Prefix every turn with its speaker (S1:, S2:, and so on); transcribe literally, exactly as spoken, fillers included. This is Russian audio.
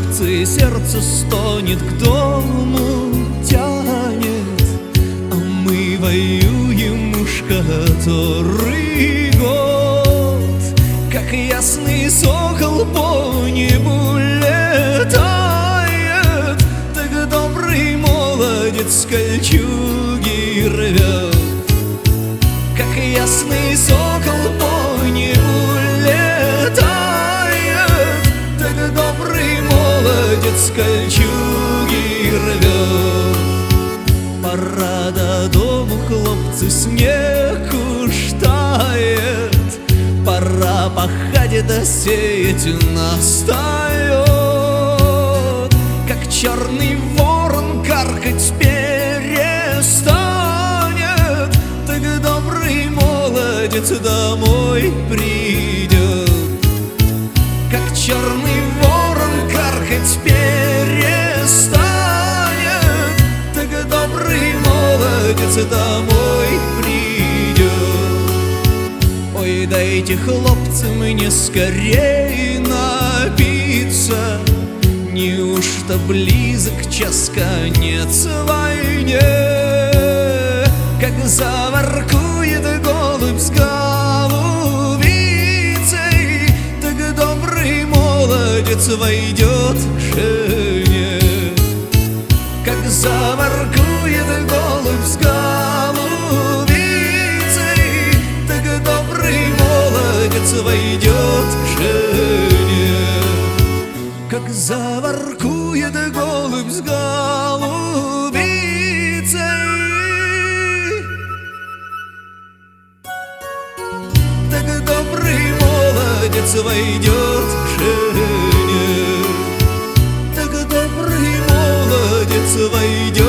S1: хлопцы, сердце стонет, к дому тянет, а мы воюем уж который год. Как ясный сокол по небу летает, так добрый молодец кольчуги рвет. Как ясный сокол по небу летает, так добрый молодец кольчуги рвет. Пора до дому, хлопцы, снег уж тает, пора пахать да сеять настает. Как черный ворон каркать перестанет, так добрый молодец домой придет. Как черный ворон каркать перестанет, так добрый молодец домой придет. Ой, дайте, хлопцы, мне скорей напиться, неужто близок час конец войне? Как заворкует голубь с голубицей, так добрый молодец войдет к жене. Как заворкует голубь с голубицей, так добрый молодец войдет к жене. Как заворкует голубь с голубицей, так добрый молодец войдет к жене. Так добрый молодец войдет